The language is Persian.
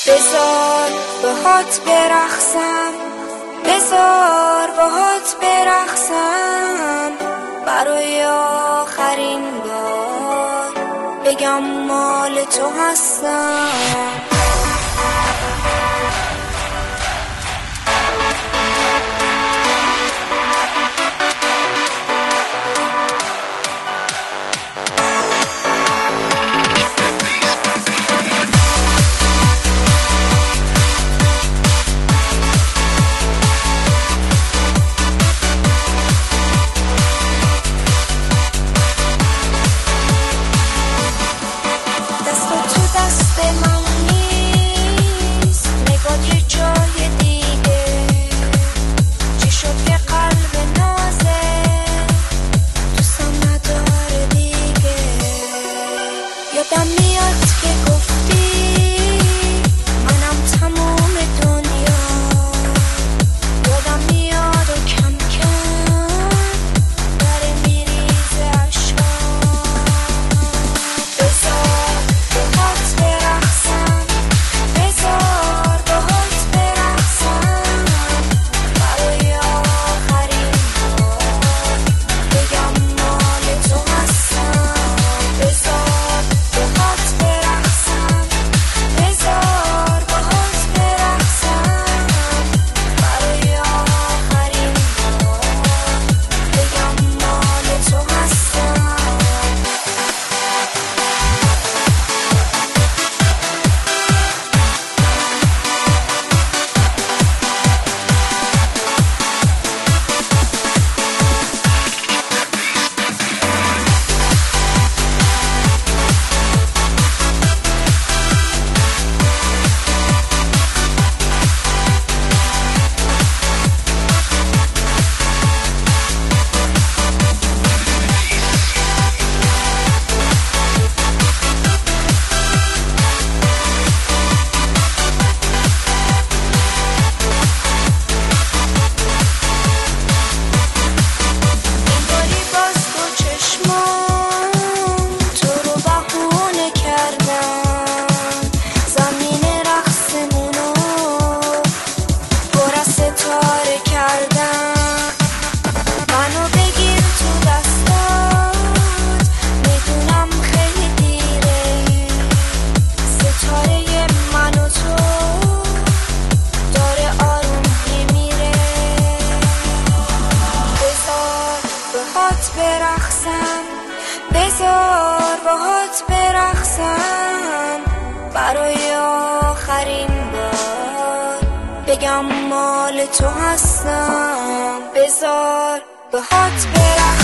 بذار باهات برقصم، بذار باهات برقصم، برای آخرین بار بگم مال تو هستم. یادم میاد که گفتی منم تموم دنیا، یادم میاد و کم کم داره میریزه عشقام. بذار باهات برقصم، بذار باهات برقصم، برای آخرین بار بگم مال تو هستم. بذار برقصم، بذار باهات برقصم، برای آخرین بار بگم مال تو هستم. بذار باهات برقصم.